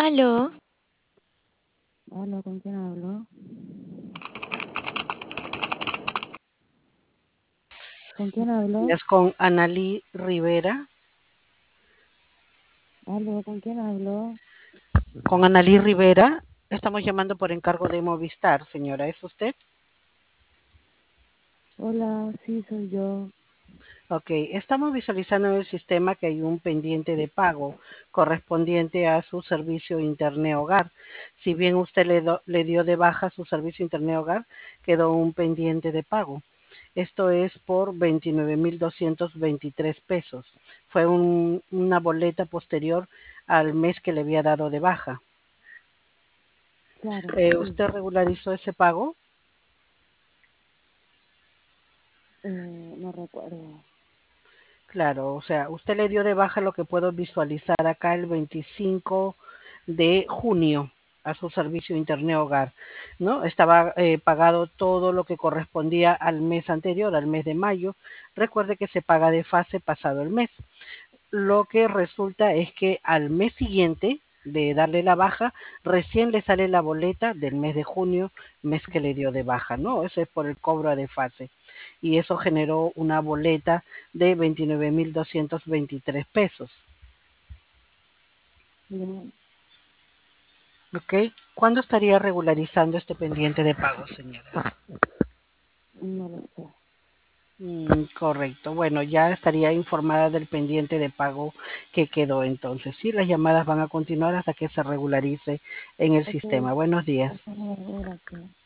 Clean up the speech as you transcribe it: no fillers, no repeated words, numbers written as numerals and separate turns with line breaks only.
Aló,
Hola, ¿con quién hablo? ¿Con quién hablo?
Es con Analí Rivera.
Aló, ¿con quién hablo?
Con Analí Rivera. Estamos llamando por encargo de Movistar, señora. ¿Es usted?
Hola, sí, soy yo.
Ok, estamos visualizando en el sistema que hay un pendiente de pago correspondiente a su servicio Internet Hogar. Si bien usted le dio de baja su servicio Internet Hogar, quedó un pendiente de pago. Esto es por 29.223 pesos. Fue una boleta posterior al mes que le había dado de baja.
Claro, sí.
¿Usted regularizó ese pago?
No recuerdo.
Claro, o sea, usted le dio de baja lo que puedo visualizar acá el 25 de junio a su servicio Internet Hogar, ¿no? Estaba pagado todo lo que correspondía al mes anterior, al mes de mayo. Recuerde que se paga de fase pasado el mes. Lo que resulta es que al mes siguiente de darle la baja, recién le sale la boleta del mes de junio, mes que le dio de baja, ¿no? Eso es por el cobro a desfase. Y eso generó una boleta de 29.223 pesos.
No,
¿Ok? ¿Cuándo estaría regularizando este pendiente de pago, señora?
no lo sé.
Correcto. Bueno, ya estaría informada del pendiente de pago que quedó entonces. Sí, las llamadas van a continuar hasta que se regularice en el
Ok,
sistema. Buenos días.
hasta luego, gracias.